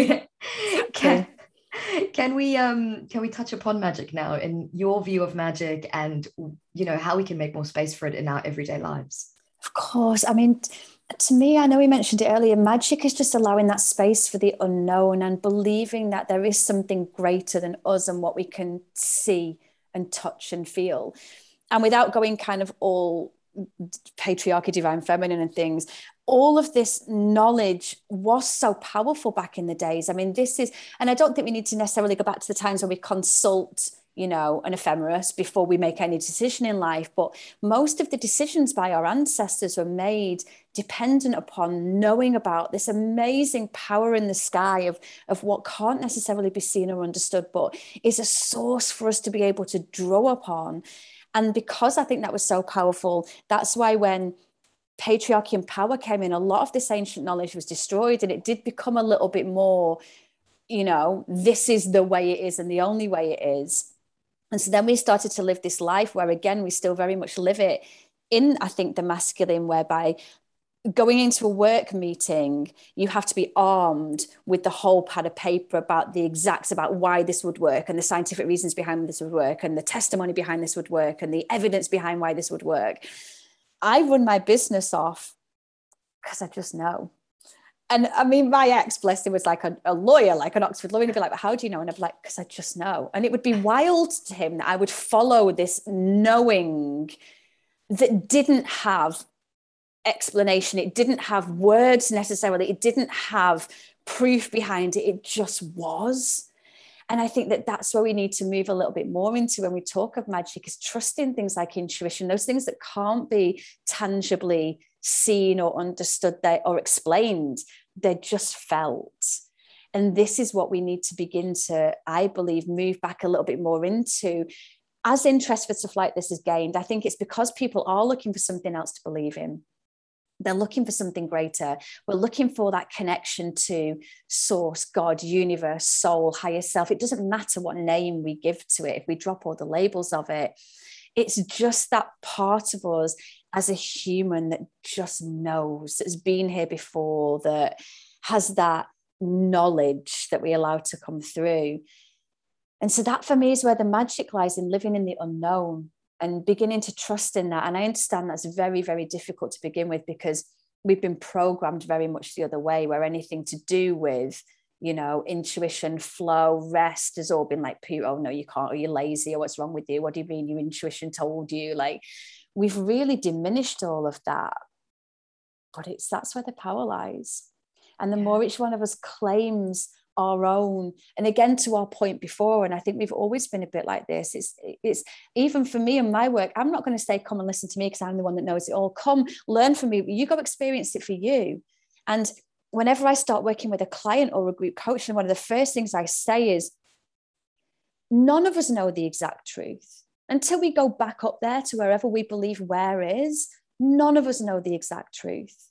S1: can, can we um can we touch upon magic now, in your view of magic, and you know how we can make more space for it in our everyday lives?
S2: Of course. I mean, to me, I know we mentioned it earlier, magic is just allowing that space for the unknown and believing that there is something greater than us and what we can see and touch and feel. And without going kind of all patriarchy, divine feminine and things, all of this knowledge was so powerful back in the days. I mean, this is, and I don't think we need to necessarily go back to the times when we consult, you know, an ephemeris before we make any decision in life. But most of the decisions by our ancestors were made dependent upon knowing about this amazing power in the sky of, of what can't necessarily be seen or understood, but is a source for us to be able to draw upon. And because I think that was so powerful, that's why when patriarchy and power came in, a lot of this ancient knowledge was destroyed, and it did become a little bit more, you know, this is the way it is and the only way it is. And so then we started to live this life where, again, we still very much live it in, I think, the masculine, whereby going into a work meeting, you have to be armed with the whole pad of paper about the exacts about why this would work and the scientific reasons behind this would work and the testimony behind this would work and the evidence behind why this would work. I run my business off because I just know. And I mean, my ex, bless him, was like a, a lawyer, like an Oxford lawyer. And he'd be like, well, how do you know? And I'd be like, because I just know. And it would be wild to him that I would follow this knowing that didn't have explanation. It didn't have words necessarily. It didn't have proof behind it. It just was. And I think that that's where we need to move a little bit more into when we talk of magic, is trusting things like intuition, those things that can't be tangibly seen or understood or explained. They're just felt. And this is what we need to begin to, I believe, move back a little bit more into. As interest for stuff like this is gained, I think it's because people are looking for something else to believe in. They're looking for something greater. We're looking for that connection to source, God, universe, soul, higher self. It doesn't matter what name we give to it. If we drop all the labels of it, it's just that part of us as a human that just knows, that's been here before, that has that knowledge that we allow to come through. And so that for me is where the magic lies, in living in the unknown and beginning to trust in that. And I understand that's very, very difficult to begin with, because we've been programmed very much the other way, where anything to do with you know, intuition, flow, rest has all been like, oh no, you can't, or you're lazy, or what's wrong with you? What do you mean your intuition told you? Like, we've really diminished all of that. But it's that's where the power lies. And the yeah. more each one of us claims our own, and again, to our point before, and I think we've always been a bit like this, it's it's even for me and my work, I'm not going to say come and listen to me because I'm the one that knows it all. Come learn from me, you go experience it for you. And whenever I start working with a client or a group coach, and one of the first things I say is, none of us know the exact truth. Until we go back up there to wherever we believe where is, none of us know the exact truth.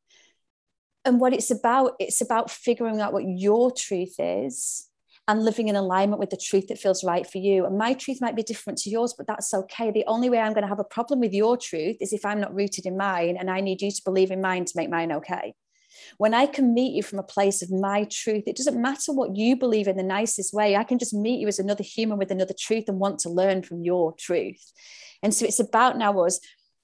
S2: And what it's about, it's about figuring out what your truth is and living in alignment with the truth that feels right for you. And my truth might be different to yours, but that's okay. The only way I'm going to have a problem with your truth is if I'm not rooted in mine, and I need you to believe in mine to make mine okay. When I can meet you from a place of my truth, it doesn't matter what you believe in the nicest way. I can just meet you as another human with another truth and want to learn from your truth. And so it's about now us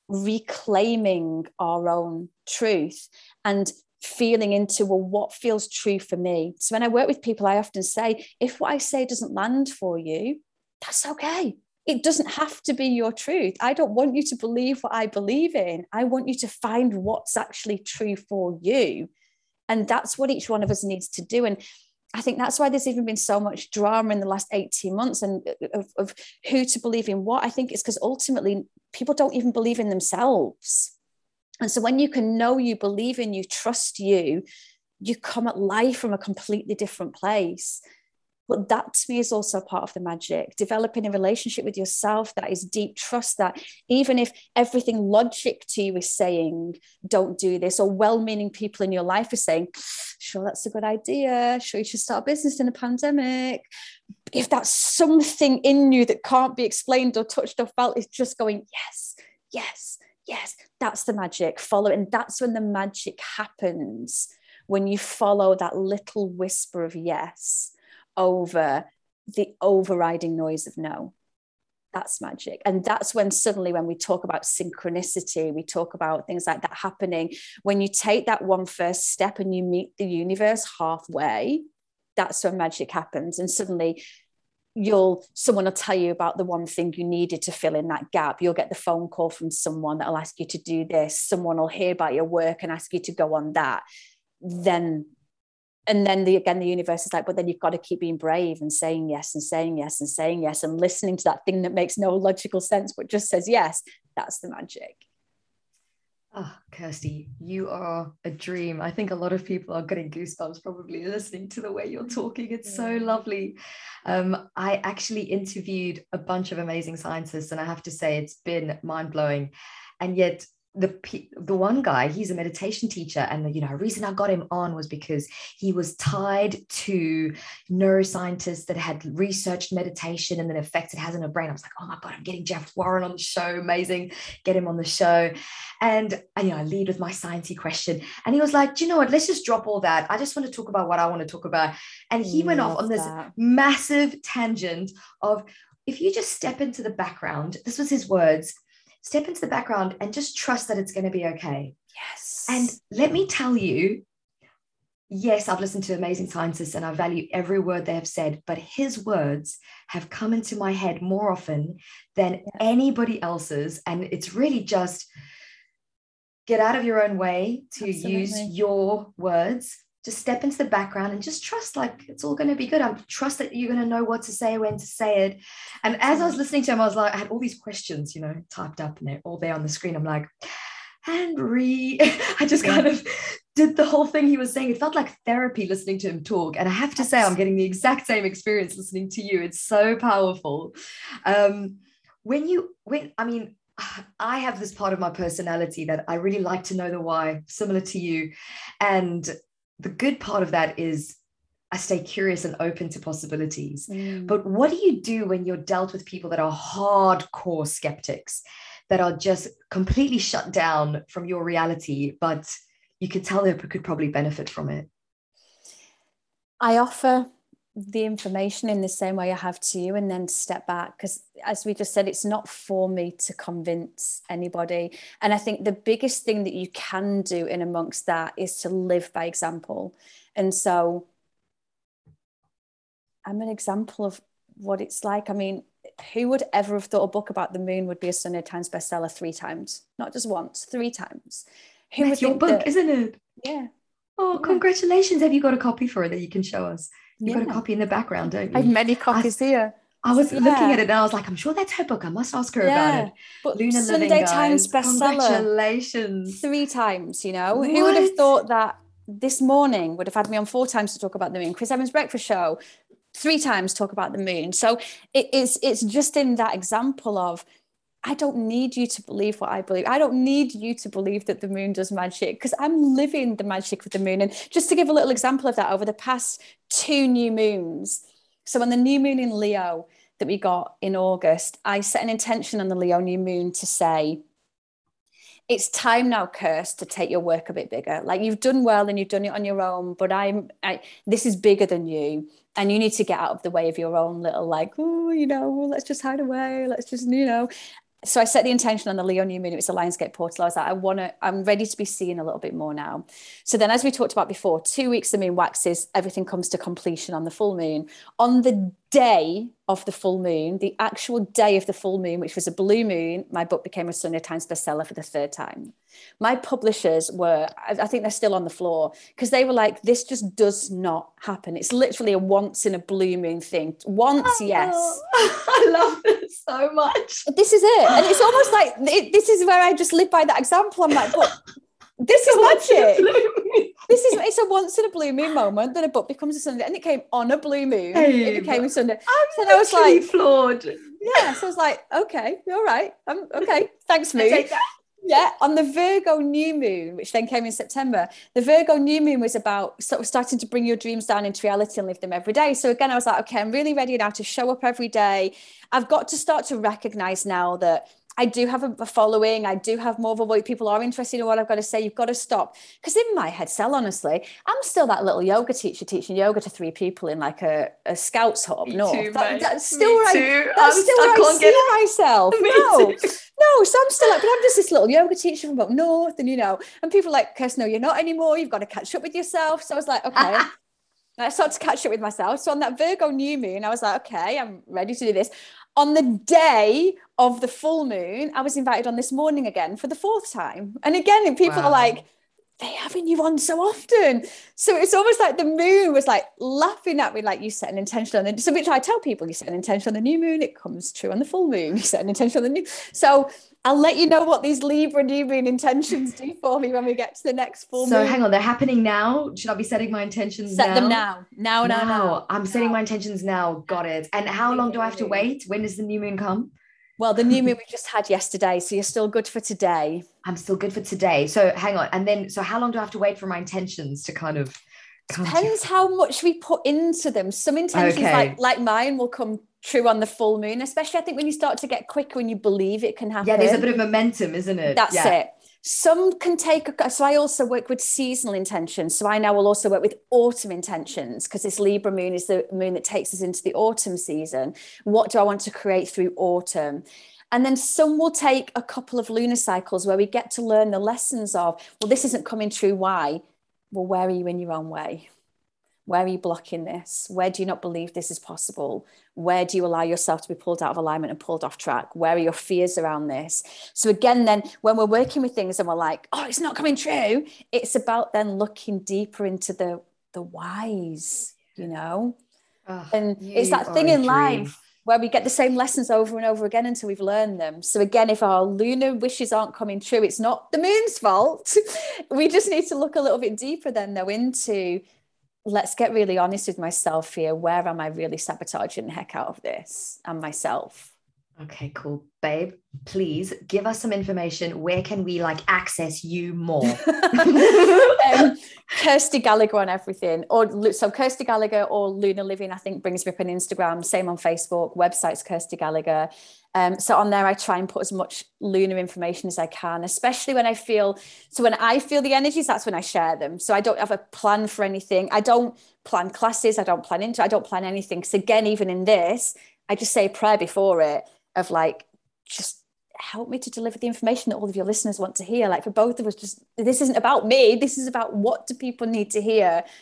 S2: reclaiming our own truth and feeling into, well, what feels true for me? So when I work with people, I often say, if what I say doesn't land for you, that's okay. It doesn't have to be your truth. I don't want you to believe what I believe in. I want you to find what's actually true for you. And that's what each one of us needs to do. And I think that's why there's even been so much drama in the last eighteen months and of, of who to believe in what. I think it's because ultimately people don't even believe in themselves. And so when you can know you, believe in you, trust you, you come at life from a completely different place. But that to me is also part of the magic, developing a relationship with yourself that is deep trust, that even if everything logic to you is saying, don't do this, or well-meaning people in your life are saying, sure, that's a good idea, sure, you should start a business in a pandemic. If that's something in you that can't be explained or touched or felt, is just going, yes, yes, yes, that's the magic. Follow it. And that's when the magic happens, when you follow that little whisper of yes over the overriding noise of no. That's magic. And that's when suddenly, when we talk about synchronicity, we talk about things like that happening, when you take that one first step and you meet the universe halfway, that's when magic happens. And suddenly you'll, someone will tell you about the one thing you needed to fill in that gap. You'll get the phone call from someone that'll ask you to do this. Someone will hear about your work and ask you to go on that. Then And then the, again, the universe is like, but then you've got to keep being brave and saying yes and saying yes and saying yes and listening to that thing that makes no logical sense, but just says yes. That's the magic.
S1: Oh, Kirsty, you are a dream. I think a lot of people are getting goosebumps probably listening to the way you're talking. It's yeah. so lovely. Um, I actually interviewed a bunch of amazing scientists, and I have to say it's been mind-blowing. And yet the the one guy, he's a meditation teacher, and the, you know, reason I got him on was because he was tied to neuroscientists that had researched meditation and the effects it has on the brain. I was like, oh my God, I'm getting Jeff Warren on the show. Amazing. Get him on the show. And, and you know, I lead with my sciencey question. And he was like, do you know what? Let's just drop all that. I just want to talk about what I want to talk about. And he went off on this that. massive tangent of, if you just step into the background, this was his words, step into the background and just trust that it's going to be okay.
S2: Yes.
S1: And let me tell you, yes, I've listened to amazing scientists and I value every word they have said, but his words have come into my head more often than yeah. anybody else's. And it's really just get out of your own way to Absolutely. use your words. Just step into the background and just trust, like, it's all going to be good. I trust that you're going to know what to say, when to say it. And as I was listening to him, I was like, I had all these questions, you know, typed up and they're all there on the screen. I'm like, Henry, I just yeah. kind of did the whole thing he was saying. It felt like therapy listening to him talk. And I have to say, I'm getting the exact same experience listening to you. It's so powerful. Um, when you, when, I mean, I have this part of my personality that I really like to know the why, similar to you. And the good part of that is I stay curious and open to possibilities. Mm. But what do you do when you're dealt with people that are hardcore skeptics, that are just completely shut down from your reality, but you could tell they could probably benefit from it?
S2: I offer the information in the same way I have to you, and then step back, because as we just said, it's not for me to convince anybody. And I think the biggest thing that you can do in amongst that is to live by example. And so I'm an example of what it's like. I mean, who would ever have thought a book about the moon would be a Sunday Times bestseller three times? Not just once, three times. Who
S1: That's
S2: would
S1: your
S2: think
S1: book,
S2: that?
S1: isn't it?
S2: Yeah.
S1: Oh,
S2: Yeah.
S1: congratulations. Have you got a copy for it that you can show us? You've
S2: Yeah.
S1: got a copy in the background, don't
S2: I have
S1: you?
S2: many copies
S1: I,
S2: here.
S1: I was
S2: Yeah.
S1: looking at it and I was like, I'm sure that's her book. I must ask her about
S2: Yeah.
S1: it.
S2: But
S1: Lunar Living,
S2: Sunday Times
S1: guys.
S2: bestseller
S1: Congratulations.
S2: three times, you know? Who would have
S1: What?
S2: thought that this morning would have had me on four times to talk about the moon? Chris Evans' breakfast show, three times talk about the moon. So it is, it's just in that example of, I don't need you to believe what I believe. I don't need you to believe that the moon does magic, because I'm living the magic of the moon. And just to give a little example of that, over the past two new moons, so on the new moon in Leo that we got in August, I set an intention on the Leo new moon to say, it's time now, Kirst, to take your work a bit bigger. Like, you've done well and you've done it on your own, but I'm, I, this is bigger than you. And you need to get out of the way of your own little, like, oh, you know, let's just hide away. Let's just, you know. So I set the intention on the Leo new moon. It was a Lionsgate portal. I was like, I want to, I'm ready to be seen a little bit more now. So then, as we talked about before, two weeks the moon waxes, everything comes to completion on the full moon. On the day of the full moon, the actual day of the full moon, which was a blue moon, my book became a Sunday Times bestseller for the third time. My publishers were, I think they're still on the floor, because they were like, this just does not happen. It's literally a once in a blue moon thing. Once, yes.
S1: I love this so much.
S2: This is it. And it's almost like, it, this is where I just live by that example. I'm like, but this is magic. This is, it's a once in a blue moon moment that a book becomes a Sunday, and it came on a blue moon.
S1: Hey,
S2: it became a Sunday.
S1: I'm
S2: so I was like,
S1: floored.
S2: Yeah. So I was like, okay, all right. I'm okay. Thanks, moon. Yeah, on the Virgo new moon, which then came in September, the Virgo new moon was about sort of starting to bring your dreams down into reality and live them every day. So again, I was like, okay, I'm really ready now to show up every day. I've got to start to recognize now that I do have a following. I do have more of a voice. People are interested in what I've got to say. You've got to stop. Because in my head, Sel, honestly, I'm still that little yoga teacher teaching yoga to three people in like a, a scouts hub.
S1: Me
S2: no,
S1: too,
S2: that,
S1: mate.
S2: that's still
S1: Me
S2: where
S1: too.
S2: I, that's
S1: I'm,
S2: still
S1: I
S2: where I
S1: can't
S2: see
S1: get
S2: myself.
S1: Me
S2: no,
S1: too.
S2: no. So I'm still like, but I'm just this little yoga teacher from up north, and you know, and people are like, Kirst, no, you're not anymore. You've got to catch up with yourself. So I was like, okay. I started to catch up with myself. So on that Virgo new moon, I was like, okay, I'm ready to do this. On the day of the full moon, I was invited on This Morning again for the fourth time. And again, people
S1: Wow.
S2: are like, they're having you on so often. So it's almost like the moon was like laughing at me, like, you set an intention on it. So which I tell people, you set an intention on the new moon, it comes true on the full moon. You set an intention on the new. So I'll let you know what these Libra new moon intentions do for me when we get to the next full
S1: so
S2: moon.
S1: So hang on, they're happening now. Should I be setting my intentions
S2: Set
S1: now?
S2: them now. Now, now, now. now.
S1: I'm
S2: now.
S1: setting my intentions now. Got it. And how long do I have to wait? When does the new moon come?
S2: Well, the new moon we just had yesterday, so you're still good for today.
S1: I'm still good for today. So hang on. And then, so how long do I have to wait for my intentions to kind of come
S2: Depends
S1: to...
S2: how much we put into them. Some intentions,
S1: okay.
S2: like, like mine, will come true on the full moon, especially I think when you start to get quicker and you believe it can happen.
S1: Yeah, there's a bit of momentum, isn't it?
S2: That's
S1: yeah.
S2: it. Some can take, a, so I also work with seasonal intentions. So I now will also work with autumn intentions, because this Libra moon is the moon that takes us into the autumn season. What do I want to create through autumn? And then some will take a couple of lunar cycles where we get to learn the lessons of, well, this isn't coming true. Why? Well, where are you in your own way? Where are you blocking this? Where do you not believe this is possible? Where do you allow yourself to be pulled out of alignment and pulled off track? Where are your fears around this? So again, then when we're working with things and we're like, oh, it's not coming true, it's about then looking deeper into the, the whys, you know? Oh, and it's that thing in life where we get the same lessons over and over again until we've learned them. So again, if our lunar wishes aren't coming true, it's not the moon's fault. We just need to look a little bit deeper then though into, let's get really honest with myself here. Where am I really sabotaging the heck out of this and myself?
S1: Okay, cool. Babe, please give us some information. Where can we like access you more?
S2: um, Kirsty Gallagher on everything. Or so Kirsty Gallagher or Lunar Living, I think, brings me up on Instagram. Same on Facebook. Website's Kirsty Gallagher. Um, so on there, I try and put as much lunar information as I can, especially when I feel, so when I feel the energies, that's when I share them. So I don't have a plan for anything. I don't plan classes. I don't plan into, I don't plan anything. Because again, even in this, I just say a prayer before it of like, just help me to deliver the information that all of your listeners want to hear. Like for both of us, just, this isn't about me. This is about what do people need to hear?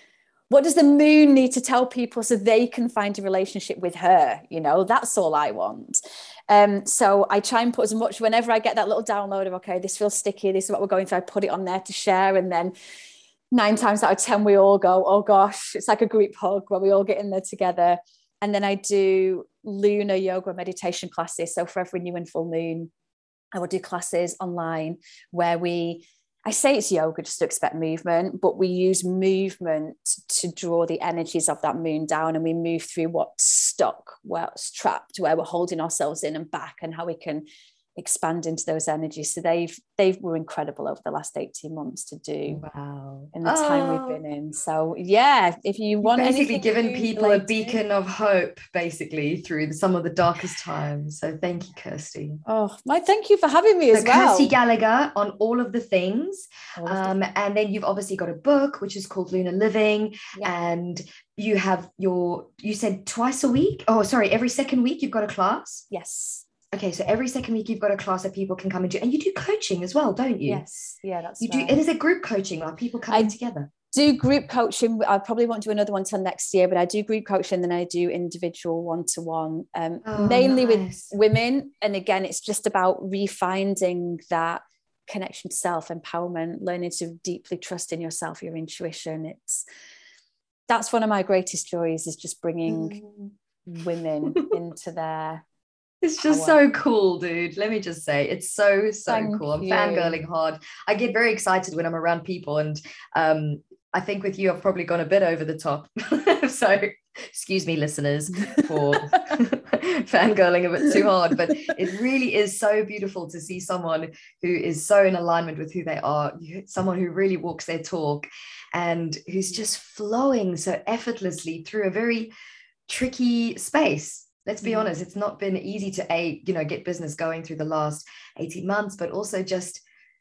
S2: What does the moon need to tell people so they can find a relationship with her? You know, that's all I want. Um, so I try and put as much, whenever I get that little download of, okay, this feels sticky, this is what we're going through, I put it on there to share. And then nine times out of ten, we all go, oh gosh, it's like a group hug where we all get in there together. And then I do lunar yoga meditation classes. So for every new and full moon, I will do classes online where we, I say it's yoga just to expect movement, but we use movement to draw the energies of that moon down, and we move through what's stuck, what's trapped, where we're holding ourselves in and back, and how we can expand into those energies. So they've they've were incredible over the last eighteen months to do.
S1: Wow.
S2: In the
S1: oh.
S2: time we've been in. So yeah, if you
S1: You've
S2: want
S1: basically given people related, a beacon of hope basically through some of the darkest times. So thank you, Kirsty.
S2: Oh, my thank you for having me so as well.
S1: Kirsty Gallagher on all of the things. Um, and then you've obviously got a book which is called Lunar Living. Yeah. And you have your, you said twice a week. Oh, sorry, every second week you've got a class.
S2: Yes.
S1: Okay, so every second week you've got a class that people can come and do, and you do coaching as well, don't you?
S2: Yes, yeah, that's
S1: you
S2: right.
S1: do. It is a group coaching, like people coming
S2: I
S1: together.
S2: Do group coaching. I probably won't do another one till next year, but I do group coaching, then I do individual one-to-one, um,
S1: oh,
S2: mainly
S1: nice.
S2: with women. And again, it's just about refinding that connection to self, empowerment, learning to deeply trust in yourself, your intuition. It's that's one of my greatest joys, is just bringing mm. women into their
S1: It's just power. So cool, dude. Let me just say, it's so, so
S2: Thank
S1: cool. I'm
S2: you.
S1: fangirling hard. I get very excited when I'm around people. And um, I think with you, I've probably gone a bit over the top. So excuse me, listeners, for fangirling a bit too hard. But it really is so beautiful to see someone who is so in alignment with who they are, someone who really walks their talk and who's just flowing so effortlessly through a very tricky space. Let's be mm. honest, it's not been easy to, a, you know, get business going through the last eighteen months, but also just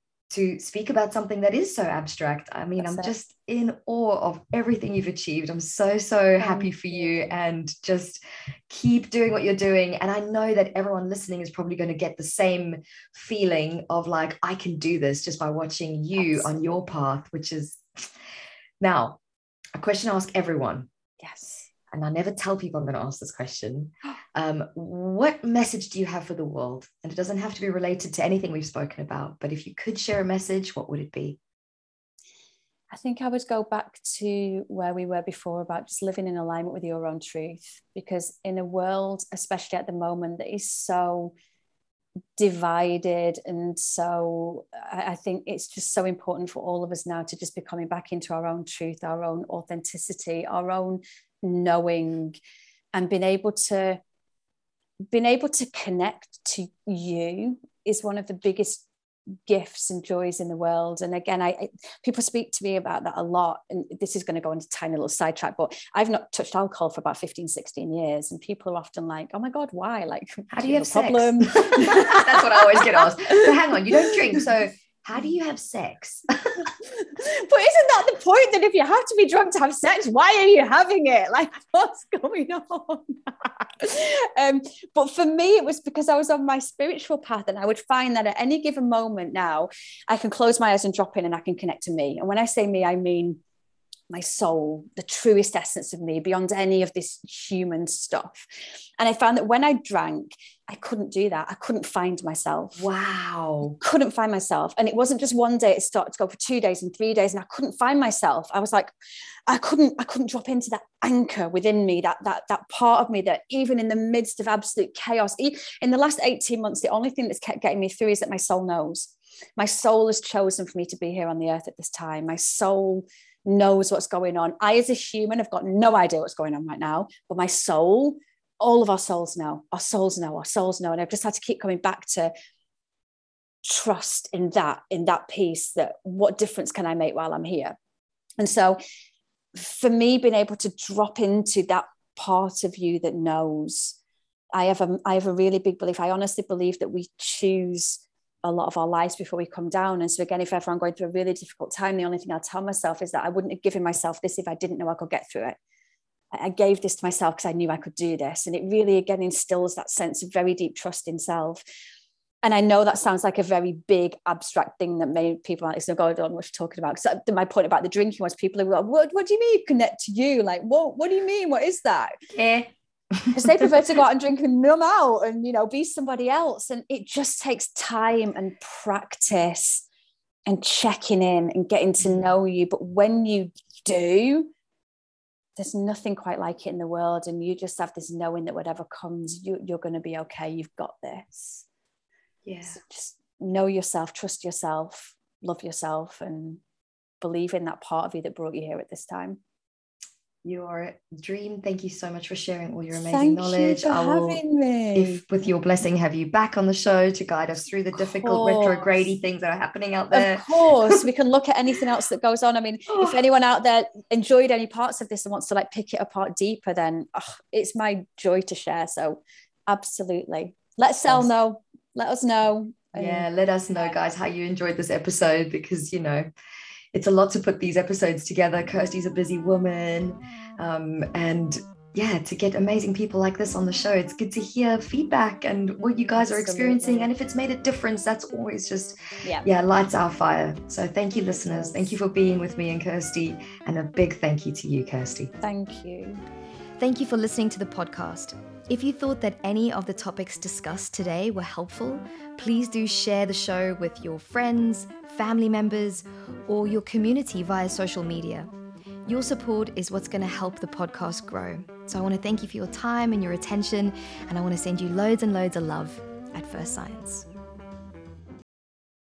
S1: to speak about something that is so abstract. I mean, That's I'm it. just in awe of everything you've achieved. I'm so, so Thank happy for you. you and just keep doing what you're doing. And I know that everyone listening is probably going to get the same feeling of like, I can do this just by watching you Absolutely. on your path, which is now a question I ask everyone.
S2: Yes.
S1: And I never tell people I'm going to ask this question. Um, what message do you have for the world? And it doesn't have to be related to anything we've spoken about, but if you could share a message, what would it be?
S2: I think I would go back to where we were before, about just living in alignment with your own truth, because in a world, especially at the moment, that is so divided, and so I think it's just so important for all of us now to just be coming back into our own truth, our own authenticity, our own knowing, and being able to being able to connect to you is one of the biggest gifts and joys in the world. And again, I, I people speak to me about that a lot, and this is going to go into a tiny little sidetrack, but I've not touched alcohol for about fifteen, sixteen years, and people are often like, oh my God, why? Like,
S1: how do you have sex?
S2: Problem?
S1: That's what I always get asked. So hang on, you don't drink, so how do you have sex?
S2: But isn't that the point, that if you have to be drunk to have sex, why are you having it? Like, what's going on? um, but for me, it was because I was on my spiritual path, and I would find that at any given moment now, I can close my eyes and drop in, and I can connect to me. And when I say me, I mean my soul, the truest essence of me, beyond any of this human stuff. And I found that when I drank, I couldn't do that. I couldn't find myself.
S1: Wow.
S2: Couldn't find myself. And it wasn't just one day, it started to go for two days and three days, and I couldn't find myself. I was like, I couldn't, I couldn't drop into that anchor within me, that, that, that part of me that even in the midst of absolute chaos, in the last eighteen months, the only thing that's kept getting me through is that my soul knows. My soul has chosen for me to be here on the earth at this time. My soul knows what's going on. I, as a human, have got no idea what's going on right now, but my soul, all of our souls know, our souls know, our souls know. And I've just had to keep coming back to trust in that, in that piece, that what difference can I make while I'm here? And so for me, being able to drop into that part of you that knows, I have a, I have a really big belief. I honestly believe that we choose a lot of our lives before we come down. And so again, if ever I'm going through a really difficult time, the only thing I'll tell myself is that I wouldn't have given myself this if I didn't know I could get through it. I gave this to myself because I knew I could do this. And it really, again, instills that sense of very deep trust in self. And I know that sounds like a very big abstract thing that many people aren't going to go on what you're talking about. Because my point about the drinking was people are like, what, what do you mean connect to you? Like, what, what do you mean? What is that?
S1: Yeah.
S2: Because they prefer to go out and drink and numb out and, you know, be somebody else. And it just takes time and practice and checking in and getting to know you. But when you do, there's nothing quite like it in the world. And you just have this knowing that whatever comes, you, you're going to be okay. You've got this.
S1: Yeah.
S2: So just know yourself, trust yourself, love yourself, and believe in that part of you that brought you here at this time.
S1: Your dream. Thank you so much for sharing all your amazing
S2: Thank
S1: knowledge.
S2: You for
S1: I will,
S2: having me.
S1: if with your blessing, have you back on the show to guide us through the
S2: Of
S1: difficult
S2: course.
S1: retrograde things that are happening out there.
S2: Of course, we can look at anything else that goes on. I mean, oh. if anyone out there enjoyed any parts of this and wants to like pick it apart deeper, then oh, it's my joy to share. So absolutely. Let Sel awesome. know. Let us know.
S1: Yeah, let us know, guys, how you enjoyed this episode, because, you know, it's a lot to put these episodes together. Kirsty's a busy woman. Um, and yeah, to get amazing people like this on the show, it's good to hear feedback and what you guys are experiencing. And if it's made a difference, that's always just, yeah, yeah lights our fire. So thank you, listeners. Thank you for being with me and Kirsty. And a big thank you to you, Kirsty.
S2: Thank you.
S1: Thank you for listening to the podcast. If you thought that any of the topics discussed today were helpful, please do share the show with your friends, family members, or your community via social media. Your support is what's going to help the podcast grow. So I want to thank you for your time and your attention, and I want to send you loads and loads of love at First Science.